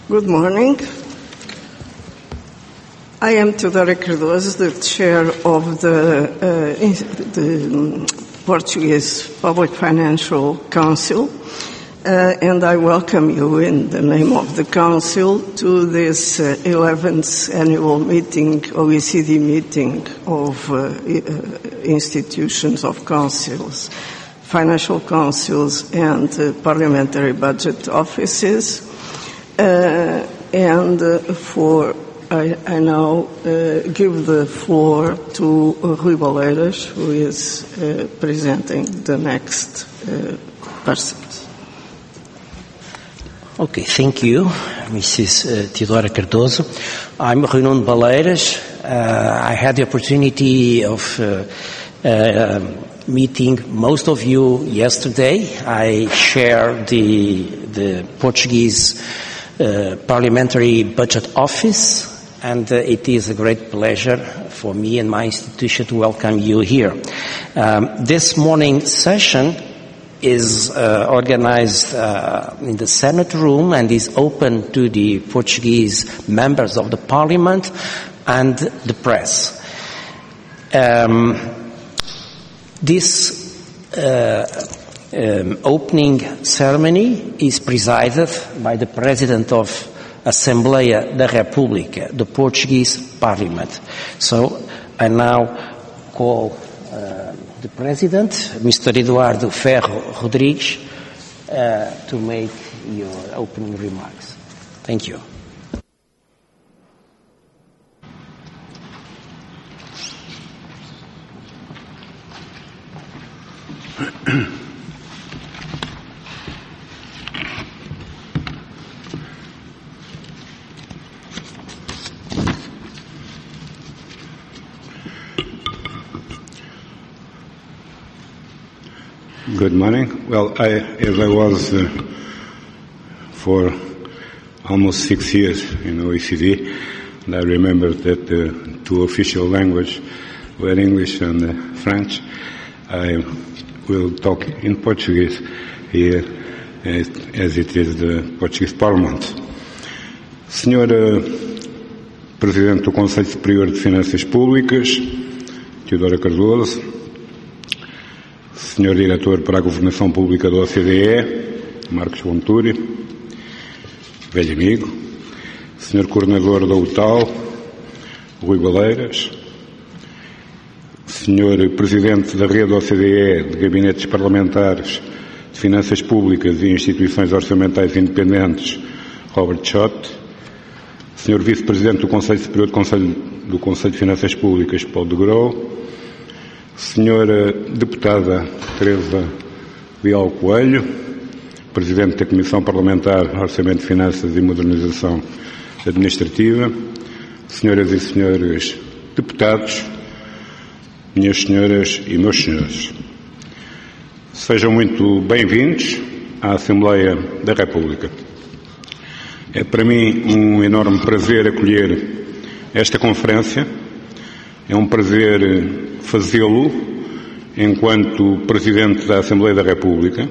Good morning. I am Teodora Cardoso, the chair of the Portuguese Public Financial Council, and I welcome you in the name of the Council to this 11th annual meeting, OECD meeting of institutions of councils, financial councils and parliamentary budget offices. I now give the floor to Rui Boleiras, who is presenting the next persons. Okay, thank you, Mrs. Teodora Cardoso. I'm Rui Nuno Boleiras. I had the opportunity of meeting most of you yesterday. I share the Portuguese Parliamentary Budget Office, and it is a great pleasure for me and my institution to welcome you here. This morning's session is organized in the Senate room and is open to the Portuguese members of the Parliament and the press. This opening ceremony is presided by the President of Assembleia da República, the Portuguese Parliament. So I now call the President, Mr. Eduardo Ferro Rodrigues, to make your opening remarks. Thank you. Good morning. Well, as I was for almost 6 years in OECD, and I remember that the two official languages were English and French, I will talk in Portuguese here, as it is the Portuguese Parliament. Senhor Presidente do Conselho Superior de Finanças Públicas, Teodora Cardoso, Senhor Diretor para a Governação Pública da OCDE, Marcos Bonturi, velho amigo, Senhor Coordenador da UTAL, Rui Boleiras, Senhor Presidente da Rede OCDE de Gabinetes Parlamentares de Finanças Públicas e Instituições Orçamentais Independentes, Robert Schott, Senhor Vice-Presidente do Conselho Superior do Conselho de Finanças Públicas, Paulo de Grau, Senhora Deputada Teresa Leal Coelho, Presidente da Comissão Parlamentar Orçamento de Finanças e Modernização Administrativa, Senhoras e Senhores Deputados, minhas senhoras e meus senhores, sejam muito bem-vindos à Assembleia da República. É para mim um enorme prazer acolher esta conferência. É um prazer fazê-lo enquanto Presidente da Assembleia da República,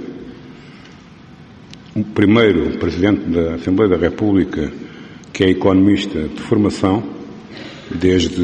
o primeiro Presidente da Assembleia da República que é economista de formação desde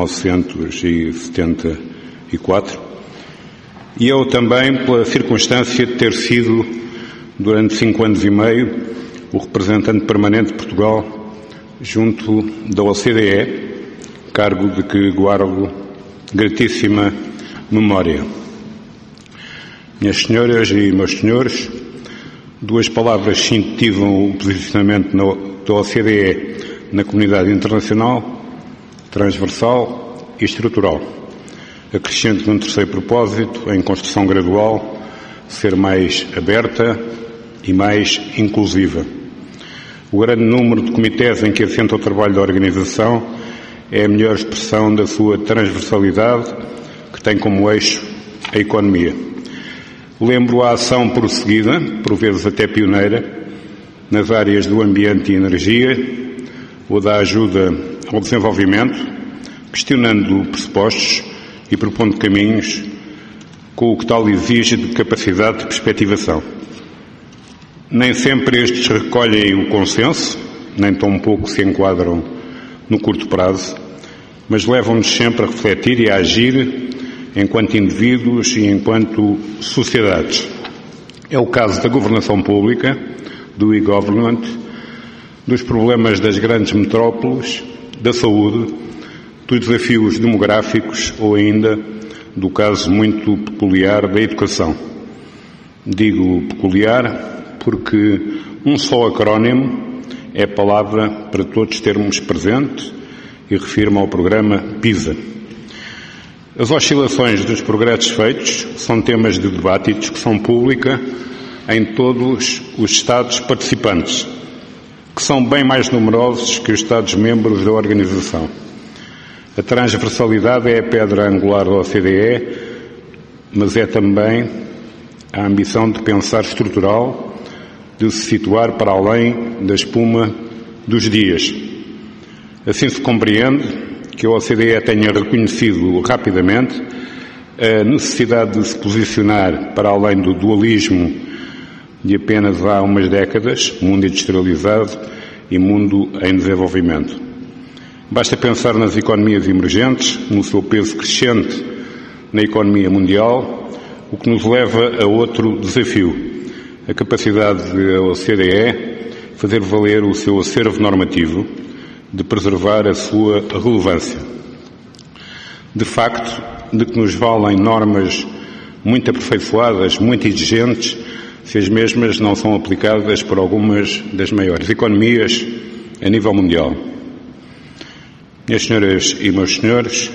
1974, e eu também pela circunstância de ter sido durante 5 anos e meio o representante permanente de Portugal junto da OCDE, cargo de que guardo gratíssima memória. Minhas senhoras e meus senhores, 2 palavras sintetizam o posicionamento da OCDE na comunidade internacional: transversal e estrutural. Acrescento um terceiro propósito, em construção gradual, ser mais aberta e mais inclusiva. O grande número de comitês em que assenta o trabalho da organização é a melhor expressão da sua transversalidade, que tem como eixo a economia. Lembro a ação prosseguida, por vezes até pioneira, nas áreas do ambiente e energia, ou da ajuda ao desenvolvimento, questionando pressupostos e propondo caminhos com o que tal exige de capacidade de perspectivação. Nem sempre estes recolhem o consenso, nem tão pouco se enquadram no curto prazo, mas levam-nos sempre a refletir e a agir enquanto indivíduos e enquanto sociedades. É o caso da governação pública, do e-government, dos problemas das grandes metrópoles, da saúde, dos desafios demográficos ou ainda do caso muito peculiar da educação. Digo peculiar porque um só acrónimo é a palavra para todos termos presente e refiro-me ao programa PISA. As oscilações dos progressos feitos são temas de debate e discussão pública em todos os Estados participantes, que são bem mais numerosos que os Estados-membros da organização. A transversalidade é a pedra angular da OCDE, mas é também a ambição de pensar estrutural, de se situar para além da espuma dos dias. Assim se compreende que a OCDE tenha reconhecido rapidamente a necessidade de se posicionar para além do dualismo de apenas há umas décadas, mundo industrializado e mundo em desenvolvimento. Basta pensar nas economias emergentes, no seu peso crescente na economia mundial, o que nos leva a outro desafio, a capacidade da OCDE fazer valer o seu acervo normativo, de preservar a sua relevância. De facto, de que nos valem normas muito aperfeiçoadas, muito exigentes, se as mesmas não são aplicadas por algumas das maiores economias a nível mundial. Minhas senhoras e meus senhores,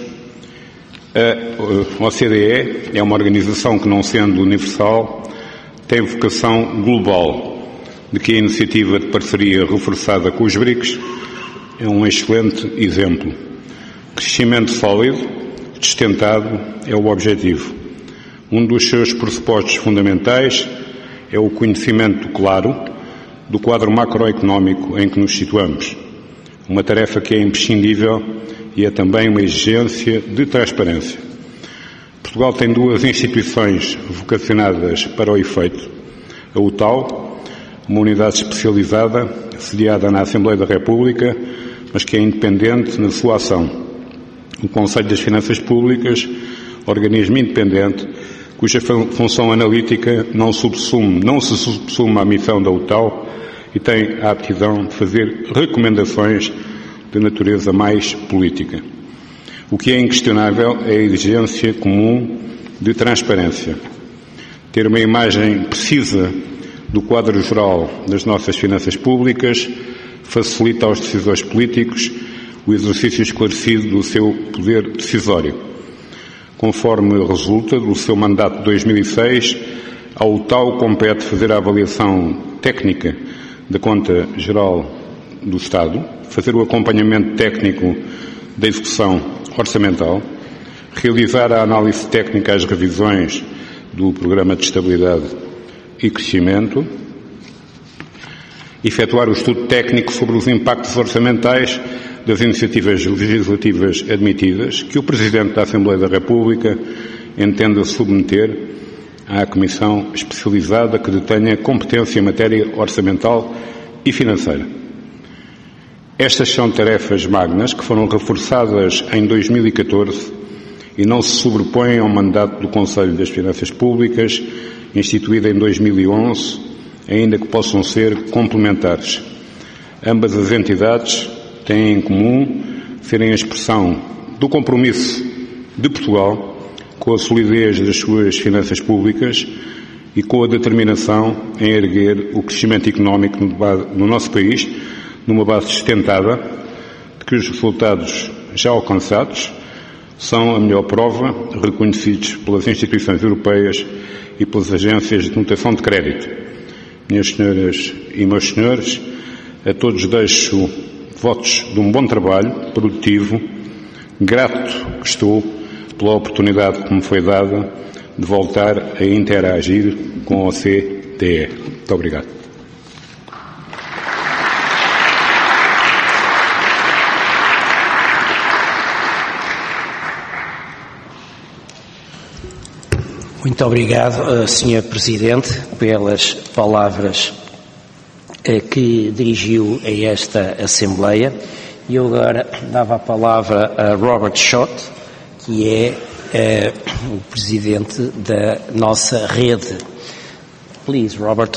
a OCDE é uma organização que, não sendo universal, tem vocação global, de que a iniciativa de parceria reforçada com os BRICS é um excelente exemplo. Crescimento sólido, sustentado, é o objetivo. Um dos seus pressupostos fundamentais é o conhecimento claro do quadro macroeconómico em que nos situamos. Uma tarefa que é imprescindível e é também uma exigência de transparência. Portugal tem duas instituições vocacionadas para o efeito. A UTAU, uma unidade especializada, sediada na Assembleia da República, mas que é independente na sua ação. O Conselho das Finanças Públicas, organismo independente, cuja função analítica não se subsume à missão da UTAU e tem a aptidão de fazer recomendações de natureza mais política. O que é inquestionável é a exigência comum de transparência. Ter uma imagem precisa do quadro geral das nossas finanças públicas facilita aos decisores políticos o exercício esclarecido do seu poder decisório. Conforme resulta do seu mandato de 2006, ao UTAU compete fazer a avaliação técnica da Conta Geral do Estado, fazer o acompanhamento técnico da execução orçamental, realizar a análise técnica às revisões do Programa de Estabilidade e Crescimento, efetuar o estudo técnico sobre os impactos orçamentais das iniciativas legislativas admitidas que o Presidente da Assembleia da República entenda submeter à Comissão especializada que detenha competência em matéria orçamental e financeira. Estas são tarefas magnas que foram reforçadas em 2014 e não se sobrepõem ao mandato do Conselho das Finanças Públicas, instituído em 2011, ainda que possam ser complementares. Ambas as entidades têm em comum serem a expressão do compromisso de Portugal com a solidez das suas finanças públicas e com a determinação em erguer o crescimento económico no nosso país numa base sustentada de que os resultados já alcançados são a melhor prova, reconhecidos pelas instituições europeias e pelas agências de notação de crédito. Minhas senhoras e meus senhores, a todos deixo votos de um bom trabalho, produtivo, grato que estou pela oportunidade que me foi dada de voltar a interagir com a OCDE. Muito obrigado. Muito obrigado, Sr. Presidente, pelas palavras que dirigiu a esta Assembleia. E eu agora dava a palavra a Robert Schott, que é o presidente da nossa rede. Please, Robert.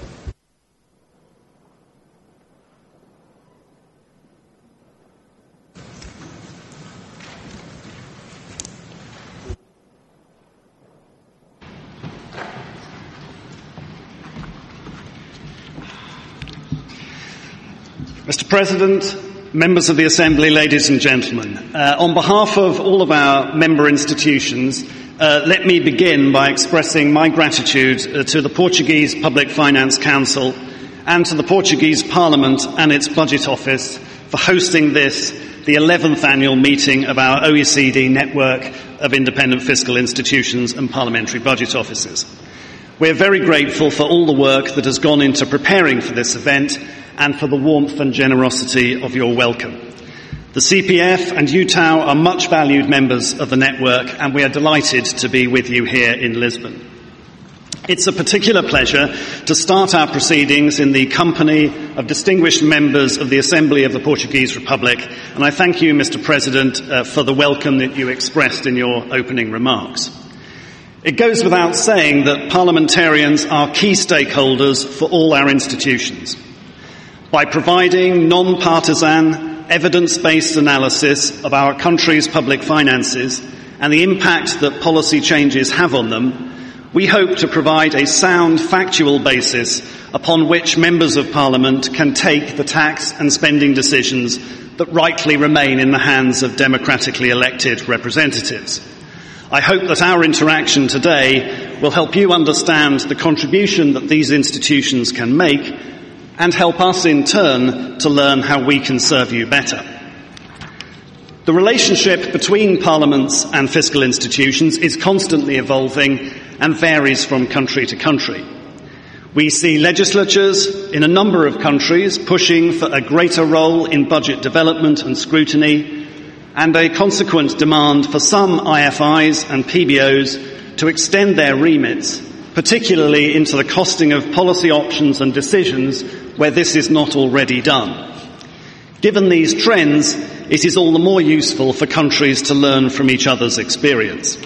Mr. President, members of the Assembly, ladies and gentlemen, on behalf of all of our member institutions, let me begin by expressing my gratitude to the Portuguese Public Finance Council and to the Portuguese Parliament and its Budget Office for hosting this, the 11th annual meeting of our OECD network of independent fiscal institutions and parliamentary budget offices. We're very grateful for all the work that has gone into preparing for this event and for the warmth and generosity of your welcome. The CPF and UTAU are much valued members of the network, and we are delighted to be with you here in Lisbon. It's a particular pleasure to start our proceedings in the company of distinguished members of the Assembly of the Portuguese Republic, and I thank you, Mr. President, for the welcome that you expressed in your opening remarks. It goes without saying that parliamentarians are key stakeholders for all our institutions. By providing non-partisan, evidence-based analysis of our country's public finances and the impact that policy changes have on them, we hope to provide a sound, factual basis upon which members of Parliament can take the tax and spending decisions that rightly remain in the hands of democratically elected representatives. I hope that our interaction today will help you understand the contribution that these institutions can make and help us in turn to learn how we can serve you better. The relationship between parliaments and fiscal institutions is constantly evolving and varies from country to country. We see legislatures in a number of countries pushing for a greater role in budget development and scrutiny, and a consequent demand for some IFIs and PBOs to extend their remits, particularly into the costing of policy options and decisions where this is not already done. Given these trends, it is all the more useful for countries to learn from each other's experience.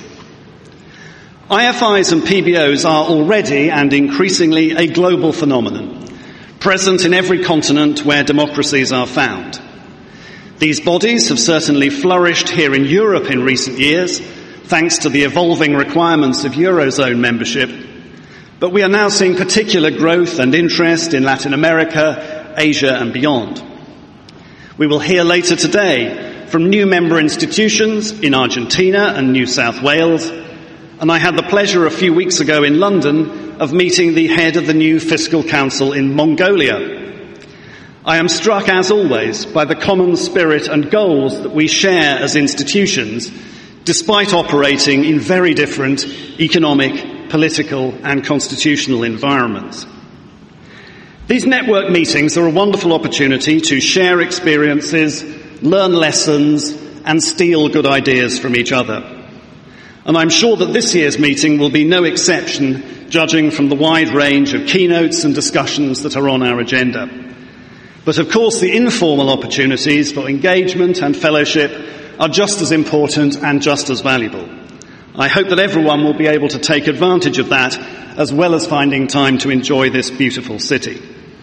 IFIs and PBOs are already and increasingly a global phenomenon, present in every continent where democracies are found. These bodies have certainly flourished here in Europe in recent years, thanks to the evolving requirements of Eurozone membership, but we are now seeing particular growth and interest in Latin America, Asia and beyond. We will hear later today from new member institutions in Argentina and New South Wales, and I had the pleasure a few weeks ago in London of meeting the head of the new Fiscal Council in Mongolia. I am struck, as always, by the common spirit and goals that we share as institutions, despite operating in very different economic, political and constitutional environments. These network meetings are a wonderful opportunity to share experiences, learn lessons and steal good ideas from each other. And I'm sure that this year's meeting will be no exception, judging from the wide range of keynotes and discussions that are on our agenda. But of course the informal opportunities for engagement and fellowship are just as important and just as valuable. I hope that everyone will be able to take advantage of that, as well as finding time to enjoy this beautiful city.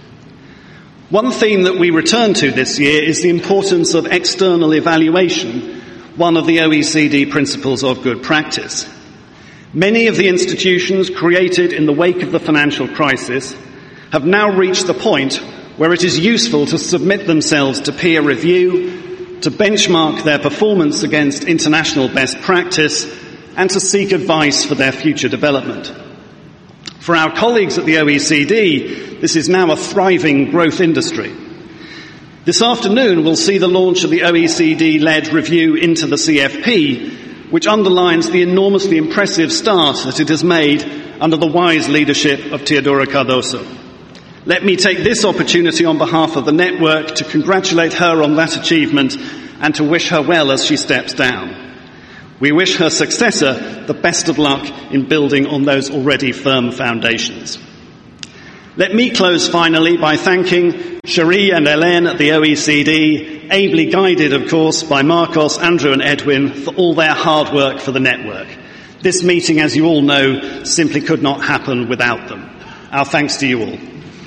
One theme that we return to this year is the importance of external evaluation, one of the OECD principles of good practice. Many of the institutions created in the wake of the financial crisis have now reached the point where it is useful to submit themselves to peer review, to benchmark their performance against international best practice, and to seek advice for their future development. For our colleagues at the OECD, this is now a thriving growth industry. This afternoon we'll see the launch of the OECD-led review into the CFP, which underlines the enormously impressive start that it has made under the wise leadership of Teodoro Cardoso. Let me take this opportunity on behalf of the network to congratulate her on that achievement and to wish her well as she steps down. We wish her successor the best of luck in building on those already firm foundations. Let me close finally by thanking Cherie and Hélène at the OECD, ably guided, of course, by Marcos, Andrew and Edwin, for all their hard work for the network. This meeting, as you all know, simply could not happen without them. Our thanks to you all.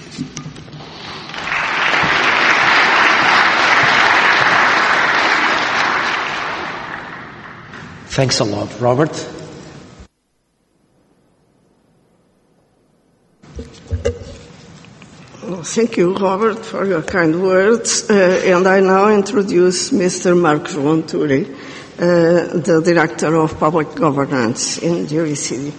Thanks a lot, Robert. Thank you, Robert, for your kind words. And I now introduce Mr. Marcos Lonturi, the Director of Public Governance in the OECD.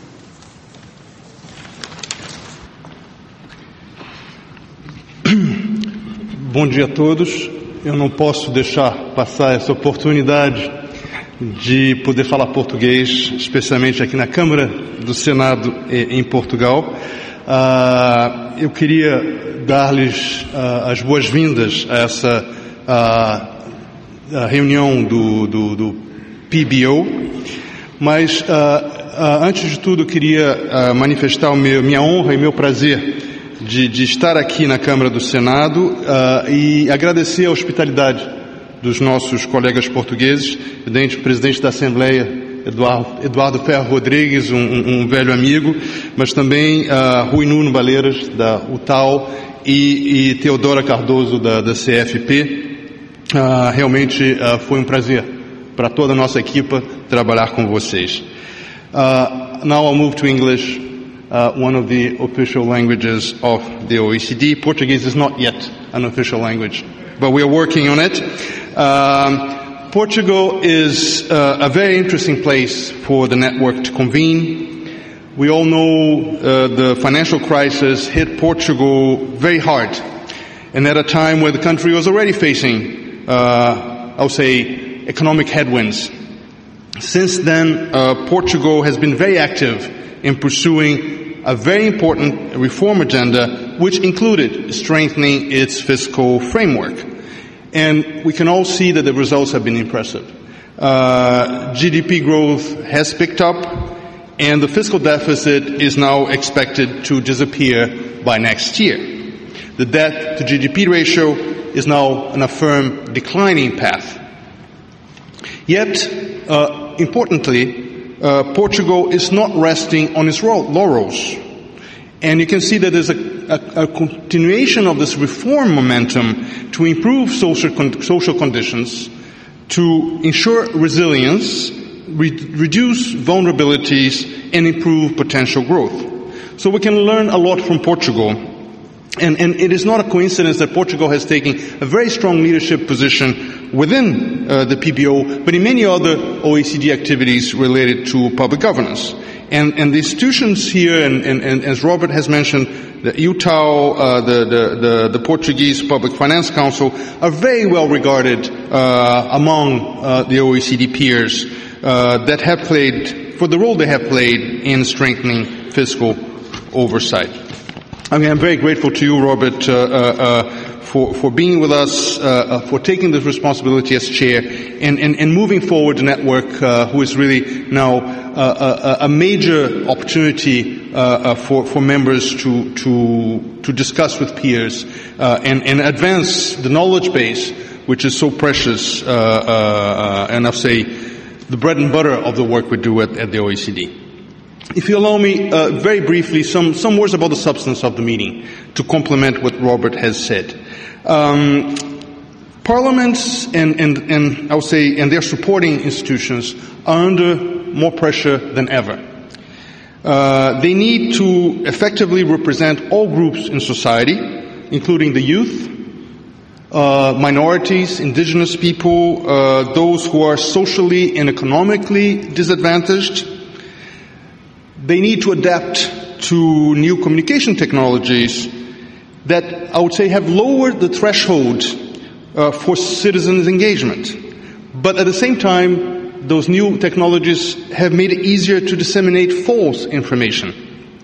Bom dia a todos. Eu não posso deixar passar essa oportunidade de poder falar português, especialmente aqui na Câmara do Senado em Portugal. Eu queria dar-lhes as boas-vindas a essa reunião do PBO, mas antes de tudo eu queria manifestar minha honra e meu prazer de estar aqui na Câmara do Senado e agradecer a hospitalidade dos nossos colegas portugueses, presidente da Assembleia, Eduardo Ferro Rodrigues, um velho amigo, mas também Rui Nuno Baleiras, da UTAL, e Teodora Cardoso, da CFP. Realmente foi um prazer para toda a nossa equipa trabalhar com vocês. Now I'll move to English, one of the official languages of the OECD. Portuguese is not yet an official language, but we are working on it. Portugal is a very interesting place for the network to convene. We all know the financial crisis hit Portugal very hard, and at a time where the country was already facing, I'll say, economic headwinds. Since then, Portugal has been very active in pursuing a very important reform agenda, which included strengthening its fiscal framework. And we can all see that the results have been impressive. GDP growth has picked up, and the fiscal deficit is now expected to disappear by next year. The debt to GDP ratio is now on a firm declining path. Yet, importantly, Portugal is not resting on its laurels. And you can see that there's a continuation of this reform momentum to improve social conditions, to ensure resilience, reduce vulnerabilities, and improve potential growth. So we can learn a lot from Portugal. And it is not a coincidence that Portugal has taken a very strong leadership position within the PBO, but in many other OECD activities related to public governance. And the institutions here, and as Robert has mentioned, the UTAL, the Portuguese Public Finance Council, are very well regarded among the OECD peers that have played, for the role they have played in strengthening fiscal oversight. I mean, I'm very grateful to you, Robert, for being with us, for taking this responsibility as chair, and moving forward the network, who is really now a major opportunity for members to discuss with peers and advance the knowledge base, which is so precious, and I'll say the bread and butter of the work we do at the OECD. If you allow me, very briefly, some words about the substance of the meeting to complement what Robert has said. Parliaments and I would say, and their supporting institutions are under more pressure than ever. They need to effectively represent all groups in society, including the youth, minorities, indigenous people, those who are socially and economically disadvantaged. They need to adapt to new communication technologies that I would say have lowered the threshold for citizens' engagement. But at the same time, those new technologies have made it easier to disseminate false information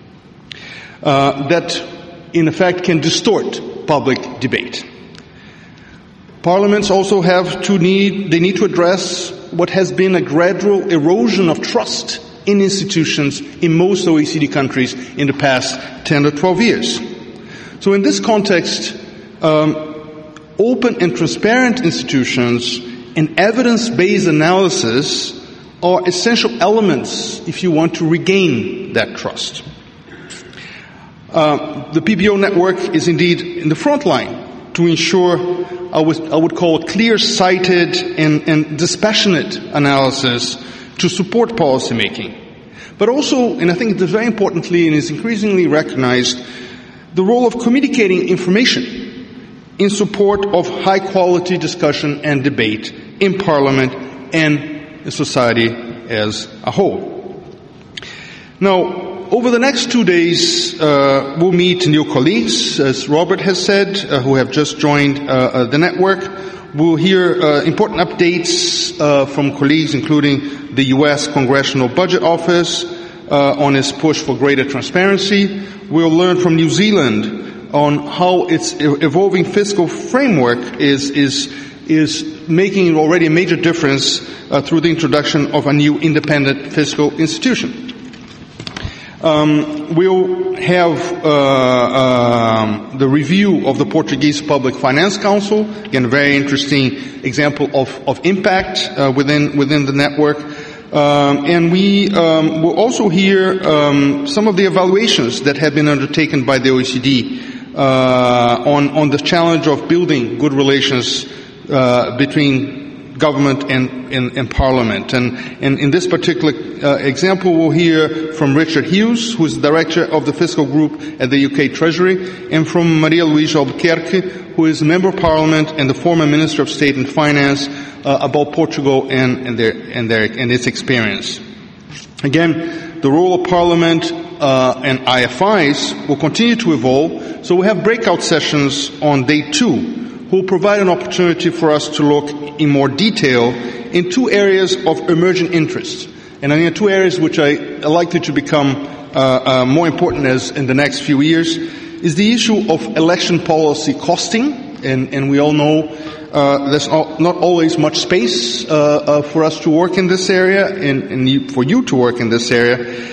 that, in effect, can distort public debate. Parliaments also need to address what has been a gradual erosion of trust in institutions in most OECD countries in the past 10 or 12 years. So in this context, open and transparent institutions and evidence-based analysis are essential elements if you want to regain that trust. The PBO network is indeed in the front line to ensure, I would call it clear-sighted and dispassionate analysis to support policymaking. But also, and I think it's very importantly and is increasingly recognized, the role of communicating information in support of high-quality discussion and debate in Parliament and in society as a whole. Now, over the next 2 days, we'll meet new colleagues, as Robert has said, who have just joined the network. We'll hear important updates from colleagues, including the U.S. Congressional Budget Office on its push for greater transparency. We'll learn from New Zealand on how its evolving fiscal framework is making already a major difference through the introduction of a new independent fiscal institution. We'll have the review of the Portuguese Public Finance Council, again a very interesting example of impact within the network. And we will also hear some of the evaluations that have been undertaken by the OECD on the challenge of building good relations between government and Parliament. And in this particular example, we'll hear from Richard Hughes, who is Director of the Fiscal Group at the UK Treasury, and from Maria Luisa Albuquerque, who is Member of Parliament and the former Minister of State and Finance, about Portugal and its experience. Again, the role of Parliament and IFIs will continue to evolve, so we have breakout sessions on day 2, who will provide an opportunity for us to look in more detail in 2 areas of emerging interest. And I think 2 areas which are likely to become more important in the next few years is the issue of election policy costing. And we all know there's not always much space for us to work in this area and for you to work in this area.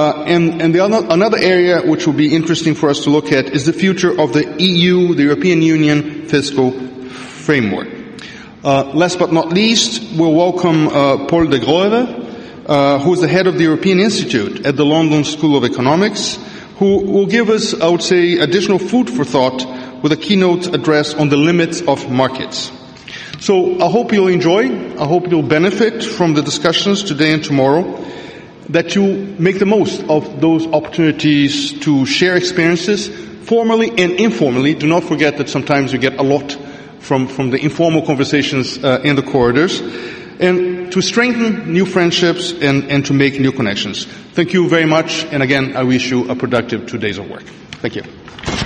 Another area which will be interesting for us to look at is the future of the EU, the European Union fiscal framework. Last but not least, we'll welcome Paul de Grove, who is the head of the European Institute at the London School of Economics, who will give us, I would say, additional food for thought with a keynote address on the limits of markets. So I hope you'll enjoy, I hope you'll benefit from the discussions today and tomorrow, that you make the most of those opportunities to share experiences formally and informally. Do not forget that sometimes you get a lot from the informal conversations in the corridors, and to strengthen new friendships and to make new connections. Thank you very much, and again, I wish you a productive 2 days of work. Thank you.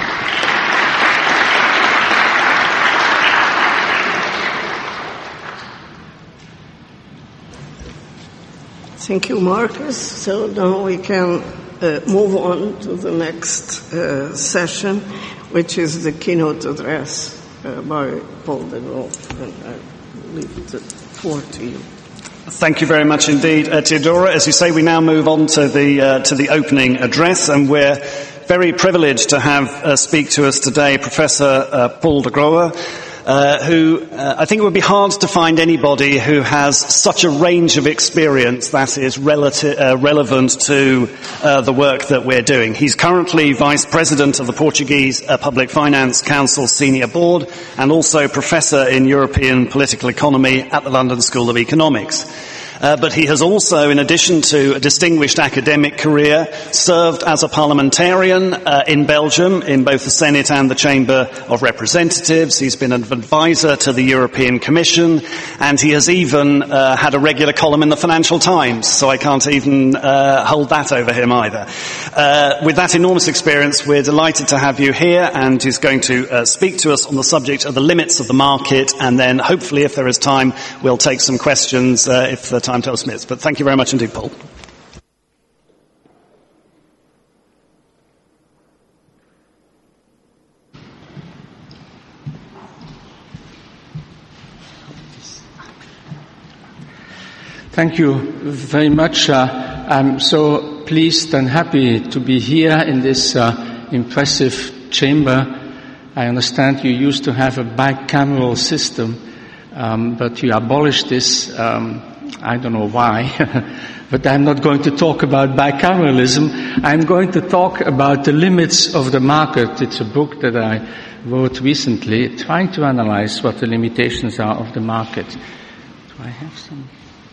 Thank you, Marcus. So now we can move on to the next session, which is the keynote address by Paul de Grove. And I leave the floor to you. Thank you very much indeed, Teodora. As you say, we now move on to the opening address, and we're very privileged to have speak to us today Professor Paul de Grove, who I think it would be hard to find anybody who has such a range of experience that is relevant to the work that we're doing. He's currently Vice President of the Portuguese Public Finance Council Senior Board and also Professor in European Political Economy at the London School of Economics. But he has also, in addition to a distinguished academic career, served as a parliamentarian in Belgium, in both the Senate and the Chamber of Representatives. He's been an advisor to the European Commission, and he has even had a regular column in the Financial Times, so I can't even hold that over him either. With that enormous experience, we're delighted to have you here, and he's going to speak to us on the subject of the limits of the market, and then hopefully, if there is time, we'll take some questions if the time permits. But thank you very much indeed, Paul. Thank you very much. I'm so pleased and happy to be here in this impressive chamber. I understand you used to have a bicameral system, but you abolished this. I don't know why, but I'm not going to talk about bicameralism. I'm going to talk about the limits of the market. It's a book that I wrote recently, trying to analyze what the limitations are of the market. Do I have some?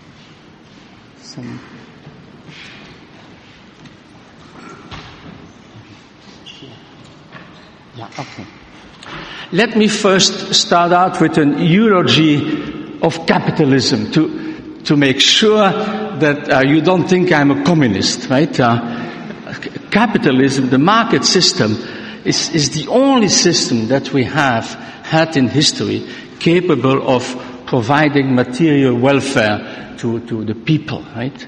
Yeah, okay. Let me first start out with an eulogy of capitalism to make sure that you don't think I'm a communist, right? Capitalism, the market system, is the only system that we have had in history capable of providing material welfare to the people, right?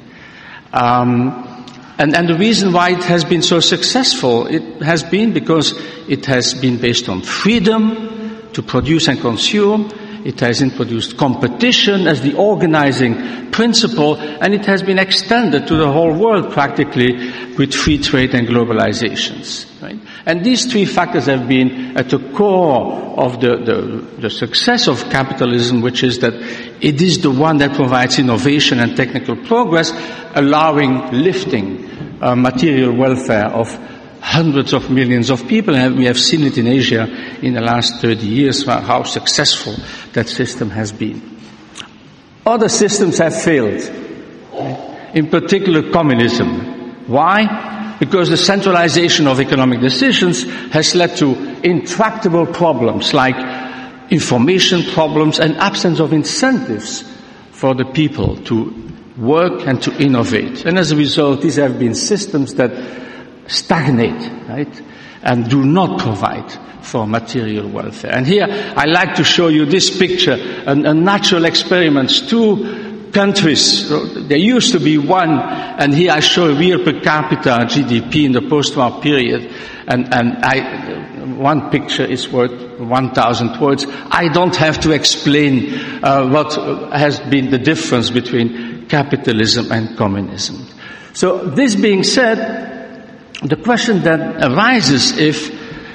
And the reason why it has been so successful, it has been because it has been based on freedom to produce and consume. It has introduced competition as the organizing principle, and it has been extended to the whole world practically with free trade and globalizations. Right? And these three factors have been at the core of the success of capitalism, which is that it is the one that provides innovation and technical progress, allowing lifting material welfare of hundreds of millions of people, and we have seen it in Asia in the last 30 years, how successful that system has been. Other systems have failed, in particular communism. Why? Because the centralization of economic decisions has led to intractable problems like information problems and absence of incentives for the people to work and to innovate. And as a result, these have been systems that stagnate, right, and do not provide for material welfare. And here I like to show you this picture, a natural experiments. Two countries, there used to be one, and here I show real per capita GDP in the post-war period, and one picture is worth 1,000 words. I don't have to explain what has been the difference between capitalism and communism. So this being said, the question then arises, if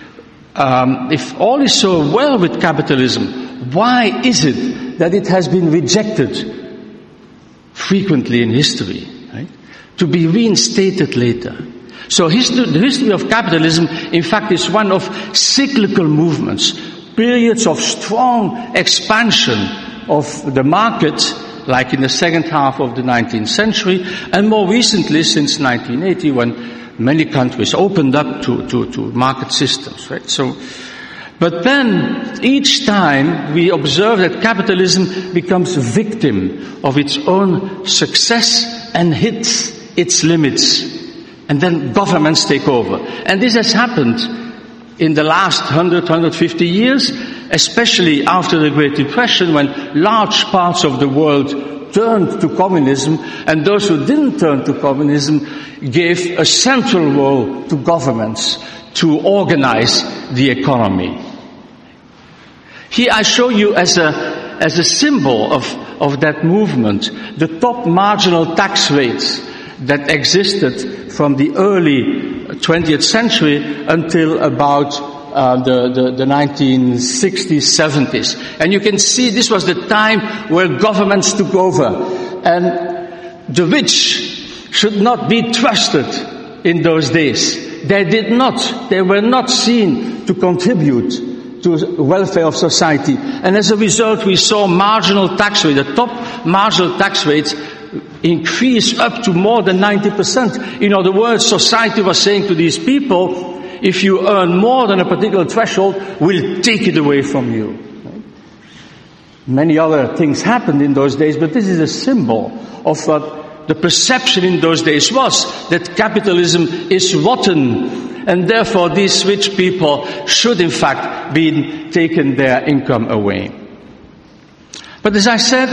all is so well with capitalism, why is it that it has been rejected frequently in history, right, to be reinstated later? So the history of capitalism, in fact, is one of cyclical movements, periods of strong expansion of the market, like in the second half of the 19th century, and more recently, since 1980, when many countries opened up to market systems, right? So, but then each time we observe that capitalism becomes a victim of its own success and hits its limits, and then governments take over. And this has happened in the last 150 years, especially after the Great Depression, when large parts of the world turned to communism, and those who didn't turn to communism gave a central role to governments to organize the economy. Here I show you as a symbol of that movement, the top marginal tax rates that existed from the early 20th century until about the 1960s, 70s. And you can see this was the time where governments took over. And the rich should not be trusted in those days. They were not seen to contribute to the welfare of society. And as a result, we saw marginal tax rates, the top marginal tax rates, increase up to more than 90%. In other words, society was saying to these people, if you earn more than a particular threshold, we'll take it away from you. Right? Many other things happened in those days, but this is a symbol of what the perception in those days was, that capitalism is rotten, and therefore these rich people should in fact be taken their income away. But as I said,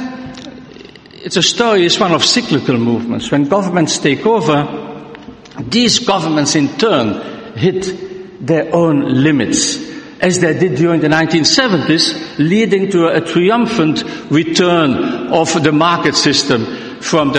it's one of cyclical movements. When governments take over, these governments in turn hit their own limits, as they did during the 1970s, leading to a triumphant return of the market system from the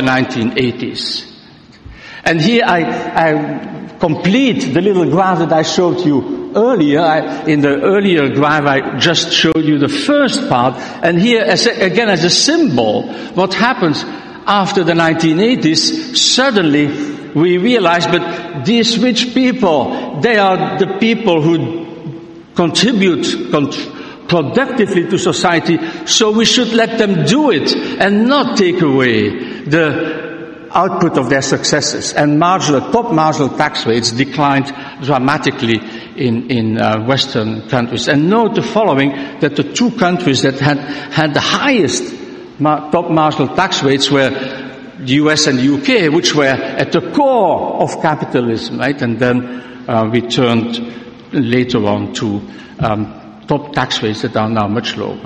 1980s. And here I complete the little graph that I showed you earlier. In the earlier graph, I just showed you the first part. And here, as a symbol, what happens after the 1980s, suddenly we realize, but these rich people, they are the people who contribute productively to society, so we should let them do it and not take away the output of their successes. And top marginal tax rates declined dramatically in Western countries. And note the following, that the two countries that had the highest top marginal tax rates were the US and the UK, which were at the core of capitalism, right? And then we turned later on to top tax rates that are now much lower.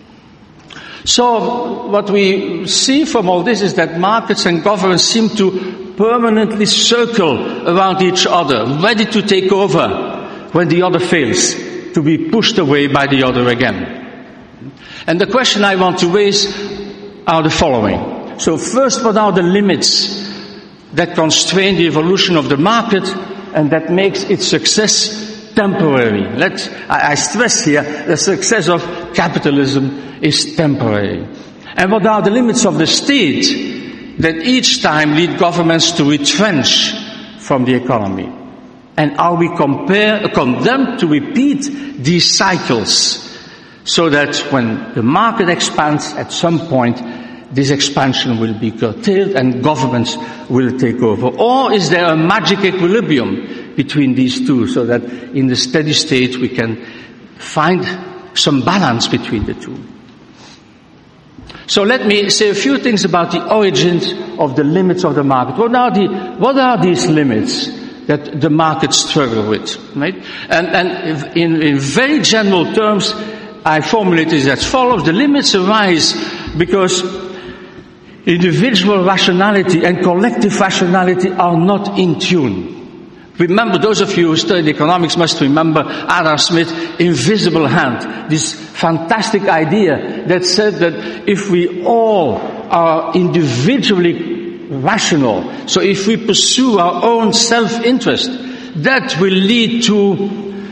So what we see from all this is that markets and governments seem to permanently circle around each other, ready to take over when the other fails, to be pushed away by the other again. And the question I want to raise are the following. So first, what are the limits that constrain the evolution of the market and that makes its success temporary? I stress here, the success of capitalism is temporary. And what are the limits of the state that each time lead governments to retrench from the economy? And are we condemned to repeat these cycles so that when the market expands at some point, this expansion will be curtailed and governments will take over? Or is there a magic equilibrium between these two so that in the steady state we can find some balance between the two? So let me say a few things about the origins of the limits of the market. What are these limits that the market struggle with, right? And in very general terms, I formulate it as follows. The limits arise because individual rationality and collective rationality are not in tune. Remember, those of you who studied economics must remember Adam Smith's invisible hand, this fantastic idea that said that if we all are individually rational, so if we pursue our own self-interest, that will lead to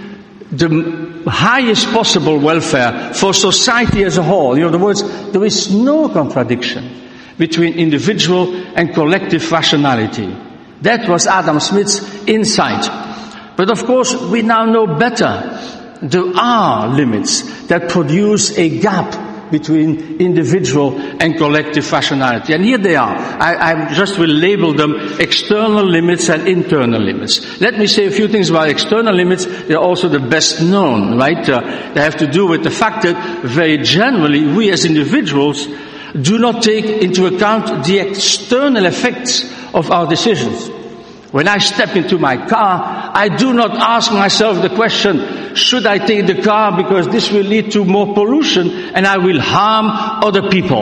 the highest possible welfare for society as a whole. In other words, there is no contradiction between individual and collective rationality. That was Adam Smith's insight. But of course, we now know better. There are limits that produce a gap between individual and collective rationality. And here they are. I just will label them external limits and internal limits. Let me say a few things about external limits. They're also the best known, right? They have to do with the fact that very generally we as individuals do not take into account the external effects of our decisions. When I step into my car, I do not ask myself the question, should I take the car because this will lead to more pollution and I will harm other people?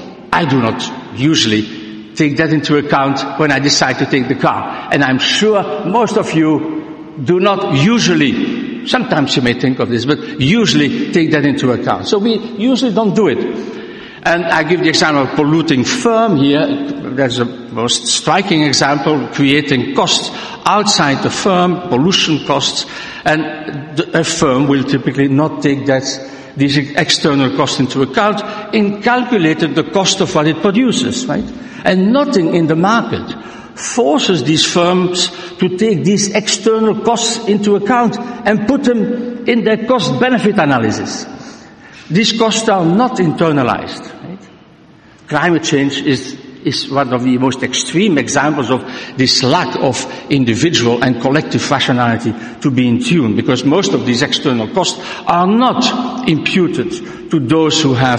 I do not usually take that into account when I decide to take the car. And I'm sure most of you do not usually, sometimes you may think of this, but usually take that into account. So we usually don't do it. And I give the example of polluting firm here. That's the most striking example, creating costs outside the firm, pollution costs. And a firm will typically not take these external costs into account in calculating the cost of what it produces, right? And nothing in the market forces these firms to take these external costs into account and put them in their cost-benefit analysis. These costs are not internalized. Right? Climate change is one of the most extreme examples of this lack of individual and collective rationality to be in tune, because most of these external costs are not imputed to those who are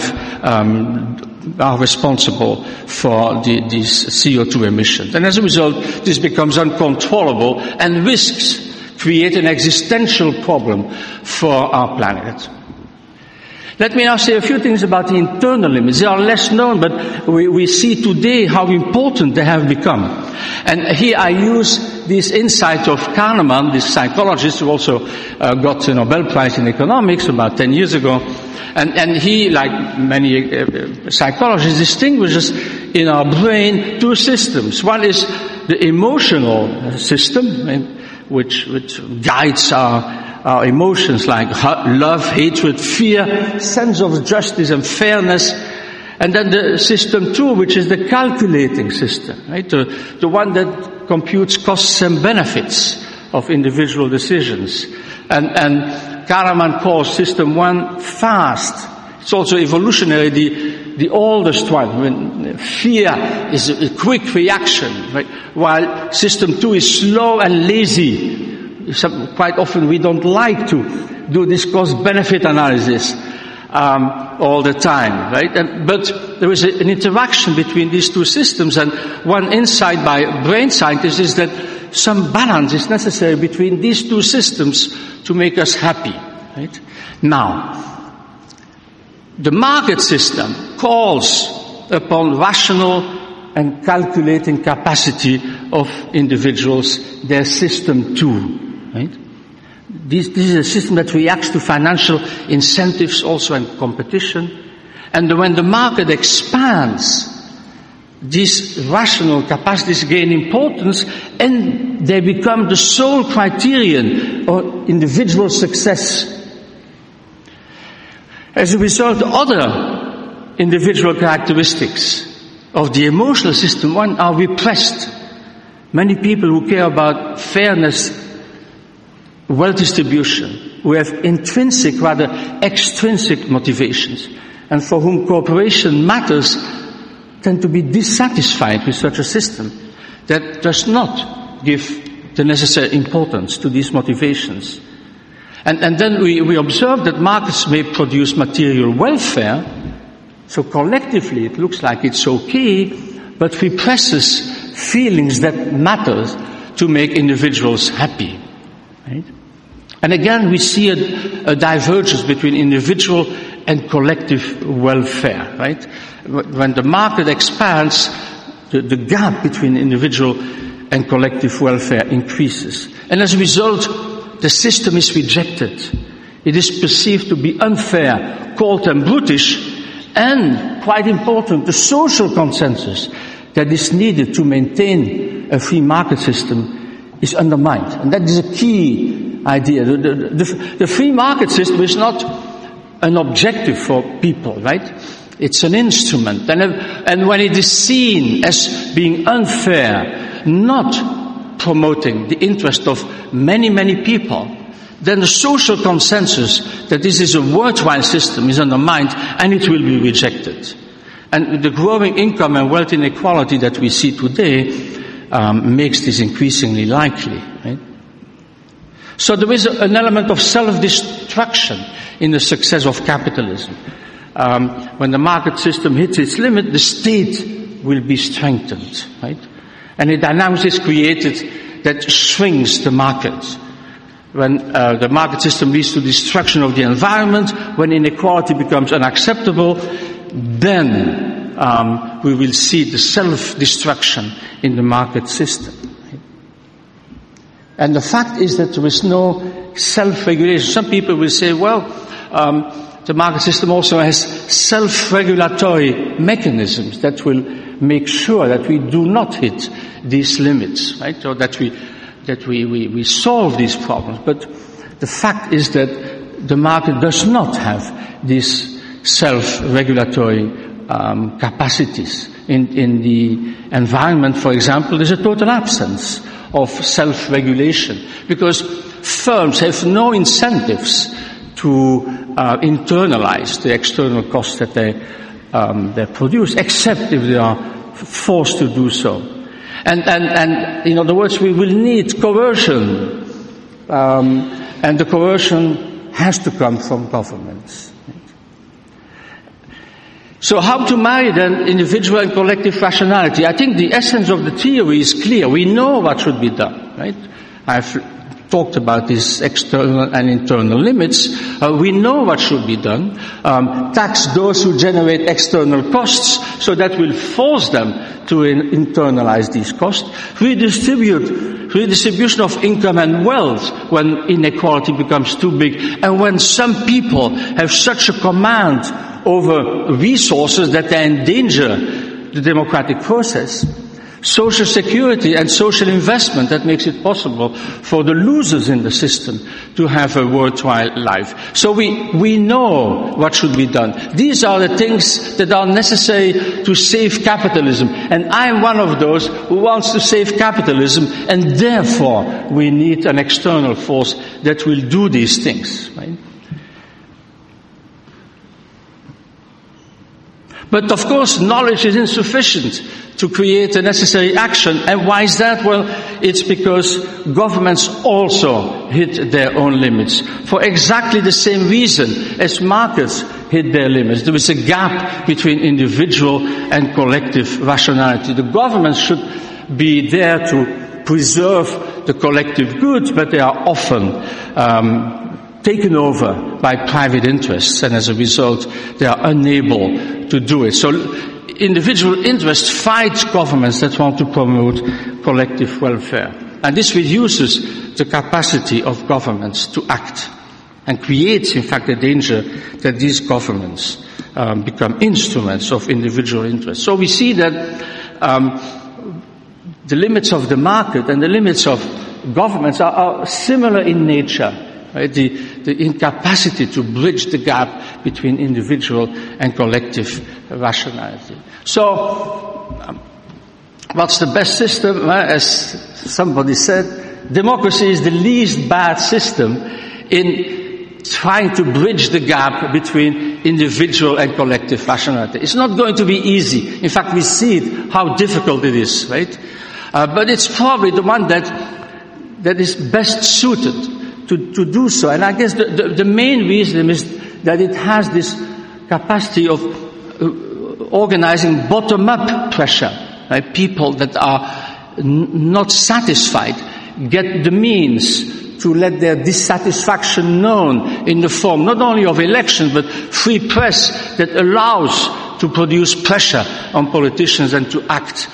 responsible for these CO2 emissions. And as a result, this becomes uncontrollable and risks create an existential problem for our planet. Let me now say a few things about the internal limits. They are less known, but we see today how important they have become. And here I use this insight of Kahneman, this psychologist who also got a Nobel Prize in economics about 10 years ago. And he, like many psychologists, distinguishes in our brain two systems. One is the emotional system, which guides our our emotions like love, hatred, fear, sense of justice and fairness. And then the system 2, which is the calculating system, right? The one that computes costs and benefits of individual decisions. And Kahneman calls system 1 fast. It's also evolutionary, the oldest one, when fear is a quick reaction, right? While system 2 is slow and lazy. Quite often we don't like to do this cost-benefit analysis all the time, right? But there is an interaction between these two systems, and one insight by brain scientists is that some balance is necessary between these two systems to make us happy, right? Now, the market system calls upon rational and calculating capacity of individuals, their system 2, right? This is a system that reacts to financial incentives also and competition. And when the market expands, these rational capacities gain importance and they become the sole criterion of individual success. As a result, other individual characteristics of the emotional system 1 are repressed. Many people who care about fairness, wealth distribution, who have intrinsic rather extrinsic motivations, and for whom cooperation matters, tend to be dissatisfied with such a system that does not give the necessary importance to these motivations. And then we observe that markets may produce material welfare, so collectively it looks like it's okay, but represses feelings that matter to make individuals happy. Right? And again, we see a divergence between individual and collective welfare, right? When the market expands, the gap between individual and collective welfare increases. And as a result, the system is rejected. It is perceived to be unfair, cold and brutish, and, quite important, the social consensus that is needed to maintain a free market system is undermined. And that is a key idea. The free market system is not an objective for people, right? It's an instrument. And when it is seen as being unfair, not promoting the interest of many, many people, then the social consensus that this is a worthwhile system is undermined and it will be rejected. And the growing income and wealth inequality that we see today makes this increasingly likely. Right? So there is an element of self-destruction in the success of capitalism. When the market system hits its limit, the state will be strengthened, right? And a dynamic is created that shrinks the market. When the market system leads to destruction of the environment, when inequality becomes unacceptable, then we will see the self-destruction in the market system. Right? And the fact is that there is no self-regulation. Some people will say, well, the market system also has self-regulatory mechanisms that will make sure that we do not hit these limits, right? Or that we solve these problems. But the fact is that the market does not have these self-regulatory capacities. In the environment, for example, there's a total absence of self-regulation because firms have no incentives to internalize the external costs that they produce, except if they are forced to do so. And in other words, we will need coercion, and the coercion has to come from governments. So how to marry then individual and collective rationality? I think the essence of the theory is clear. We know what should be done, right? I've talked about these external and internal limits. We know what should be done. Tax those who generate external costs, so that will force them to internalize these costs. Redistribution of income and wealth when inequality becomes too big, and when some people have such a command over resources that they endanger the democratic process. social security and social investment that makes it possible for the losers in the system to have a worthwhile life. So we know what should be done. These are the things that are necessary to save capitalism. And I am one of those who wants to save capitalism, and therefore we need an external force that will do these things, right? But of course, knowledge is insufficient to create the necessary action. And why is that? Well, it's because governments also hit their own limits. For exactly the same reason as markets hit their limits. There is a gap between individual and collective rationality. The governments should be there to preserve the collective goods, but they are often taken over by private interests, and as a result, they are unable to do it. So individual interests fight governments that want to promote collective welfare. And this reduces the capacity of governments to act and creates, in fact, the danger that these governments become instruments of individual interests. So we see that the limits of the market and the limits of governments are similar in nature. Right? The incapacity to bridge the gap between individual and collective rationality. So, what's the best system? As somebody said, democracy is the least bad system in trying to bridge the gap between individual and collective rationality. It's not going to be easy. In fact, we see it, how difficult it is, right? But it's probably the one that is best suited to do so. And I guess the main reason is that it has this capacity of organizing bottom-up pressure. Right? People that are not satisfied get the means to let their dissatisfaction known in the form not only of elections but free press that allows to produce pressure on politicians and to act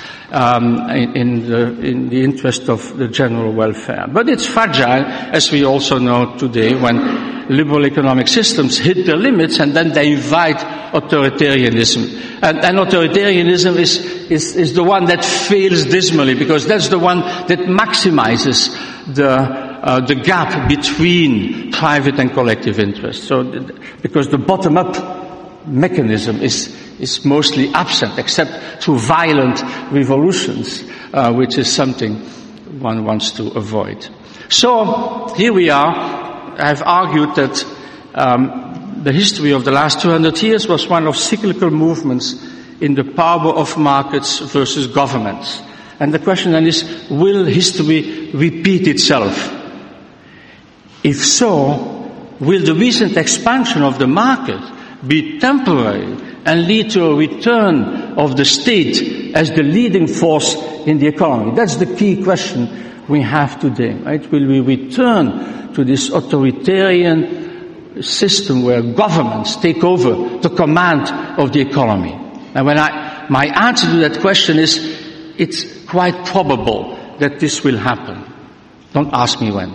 in the interest of the general welfare. But it's fragile, as we also know today, when liberal economic systems hit their limits and then they invite authoritarianism. And authoritarianism is the one that fails dismally, because that's the one that maximizes the gap between private and collective interests. So, because the bottom-up mechanism is mostly absent, except through violent revolutions, which is something one wants to avoid. So, here we are. I've argued that the history of the last 200 years was one of cyclical movements in the power of markets versus governments. And the question then is, will history repeat itself? If so, will the recent expansion of the market be temporary and lead to a return of the state as the leading force in the economy? That's the key question we have today, right? Will we return to this authoritarian system where governments take over the command of the economy? And my answer to that question is, it's quite probable that this will happen. Don't ask me when.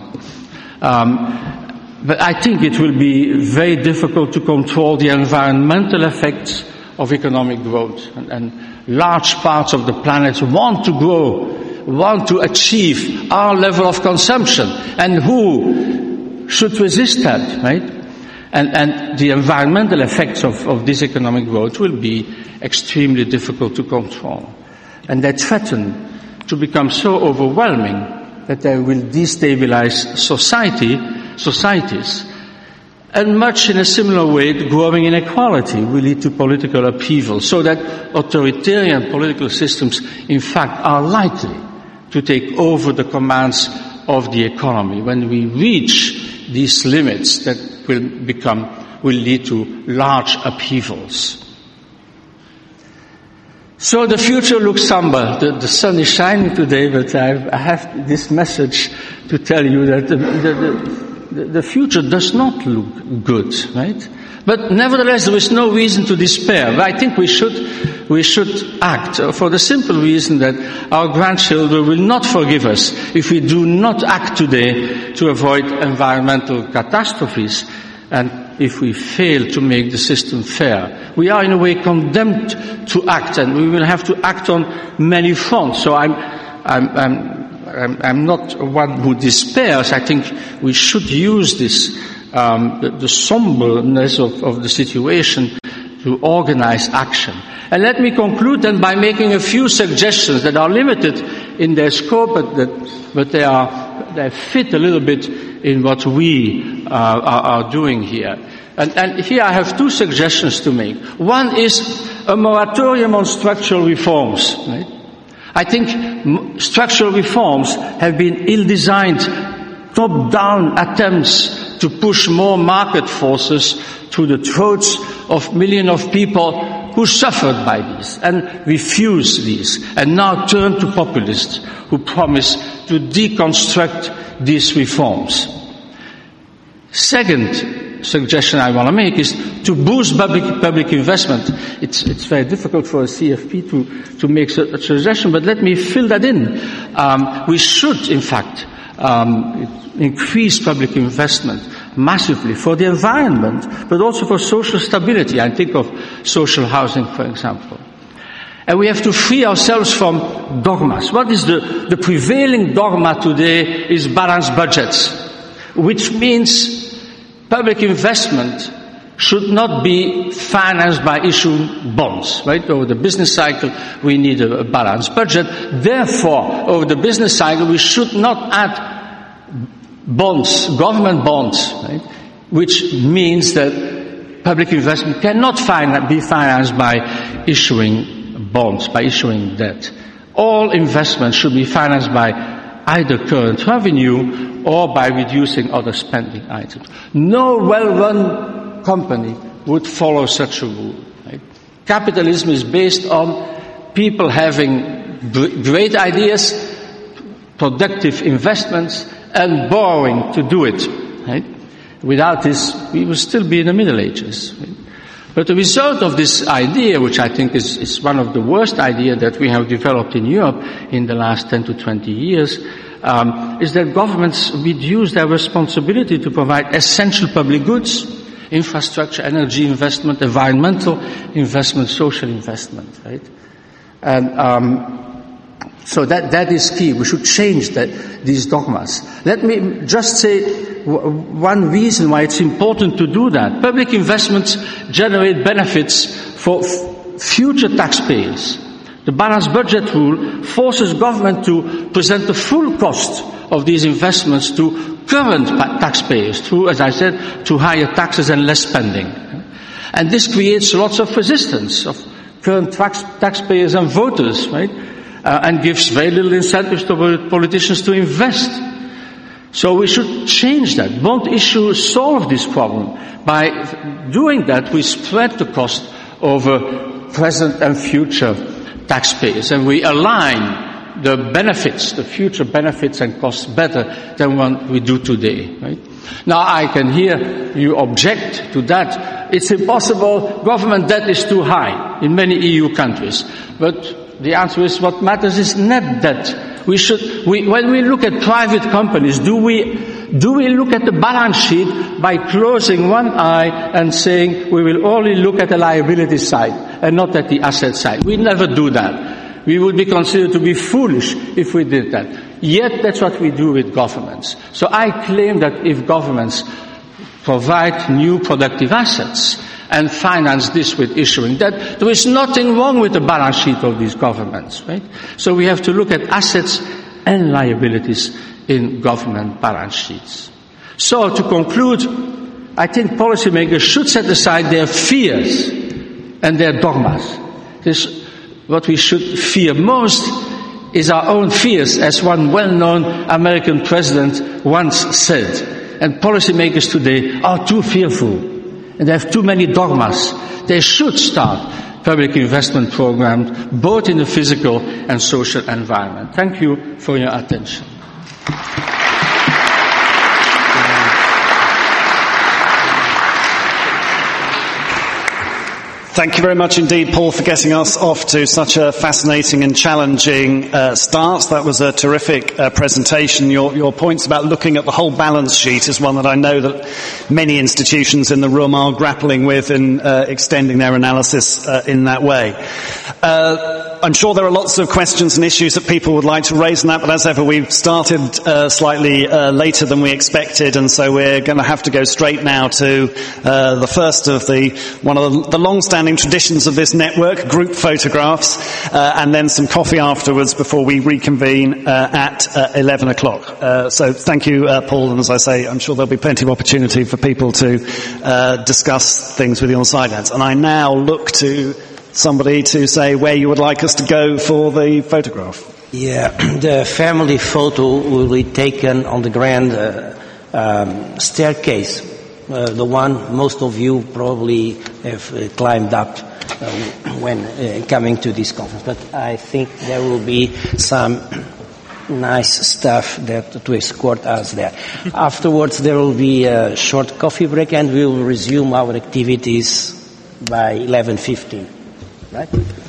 But I think it will be very difficult to control the environmental effects of economic growth. And large parts of the planet want to grow, want to achieve our level of consumption. And who should resist that, right? And the environmental effects of this economic growth will be extremely difficult to control. And they threaten to become so overwhelming that they will destabilize societies. And much in a similar way, the growing inequality will lead to political upheaval, so that authoritarian political systems, in fact, are likely to take over the commands of the economy when we reach these limits that will lead to large upheavals. So the future looks somber. The sun is shining today, but I have this message to tell you that the future does not look good, right? But nevertheless, there is no reason to despair. I think we should act for the simple reason that our grandchildren will not forgive us if we do not act today to avoid environmental catastrophes. And if we fail to make the system fair. We are in a way condemned to act, and we will have to act on many fronts. So I'm not one who despairs. I think we should use this, the somberness of the situation to organize action. And let me conclude then by making a few suggestions that are limited in their scope, but they fit a little bit in what we are doing here. And here I have two suggestions to make. One is a moratorium on structural reforms. Right? I think structural reforms have been ill-designed, top-down attempts to push more market forces to the throats of millions of people who suffered by these and refused these, and now turn to populists who promise to deconstruct these reforms. Second suggestion I want to make is to boost public investment. It's very difficult for a CFP to make such a suggestion, but let me fill that in. We should, in fact, increase public investment massively for the environment, but also for social stability. I think of social housing, for example. And we have to free ourselves from dogmas. What is the prevailing dogma today is balanced budgets, which means public investment should not be financed by issuing bonds, right? Over the business cycle, we need a balanced budget. Therefore, over the business cycle, we should not add bonds, government bonds, right? Which means that public investment cannot be financed by issuing bonds, by issuing debt. All investment should be financed by either current revenue or by reducing other spending items. No well-run company would follow such a rule. Right? Capitalism is based on people having great ideas, productive investments, and borrowing to do it. Right? Without this, we will still be in the Middle Ages. Right? But the result of this idea, which I think is one of the worst ideas that we have developed in Europe in the last 10 to 20 years, is that governments reduce their responsibility to provide essential public goods, infrastructure, energy investment, environmental investment, social investment, right? And so that is key. We should change these dogmas. Let me just say one reason why it's important to do that. Public investments generate benefits for future taxpayers. The balanced budget rule forces government to present the full cost of these investments to current taxpayers through, as I said, to higher taxes and less spending. And this creates lots of resistance of current taxpayers and voters, right? And gives very little incentives to politicians to invest. So we should change that. Bond issues solve this problem. By doing that, we spread the cost over present and future taxpayers, and we align the benefits, the future benefits and costs better than what we do today. Right? Now I can hear you object to that. It's impossible. Government debt is too high in many EU countries. But the answer is what matters is net debt. When we look at private companies, do we look at the balance sheet by closing one eye and saying we will only look at the liability side and not at the asset side? We never do that. We would be considered to be foolish if we did that. Yet that's what we do with governments. So I claim that if governments provide new productive assets and finance this with issuing debt, there is nothing wrong with the balance sheet of these governments, right? So we have to look at assets and liabilities in government balance sheets. So to conclude, I think policymakers should set aside their fears and their dogmas. What we should fear most is our own fears, as one well-known American president once said. And policymakers today are too fearful, and they have too many dogmas. They should start public investment programs, both in the physical and social environment. Thank you for your attention. Thank you very much indeed, Paul, for getting us off to such a fascinating and challenging start. That was a terrific presentation. Your points about looking at the whole balance sheet is one that I know that many institutions in the room are grappling with in extending their analysis in that way. I'm sure there are lots of questions and issues that people would like to raise on that, but as ever, we've started slightly later than we expected, and so we're going to have to go straight now to the first of one of the long-standing traditions of this network, group photographs, and then some coffee afterwards before we reconvene at 11 o'clock. So thank you, Paul, and as I say, I'm sure there'll be plenty of opportunity for people to discuss things with you on sidelines. And I now look to somebody to say where you would like us to go for the photograph. Yeah, the family photo will be taken on the grand staircase, the one most of you probably have climbed up when coming to this conference. But I think there will be some nice stuff to escort us there. Afterwards, there will be a short coffee break, and we will resume our activities by 11:15. Right?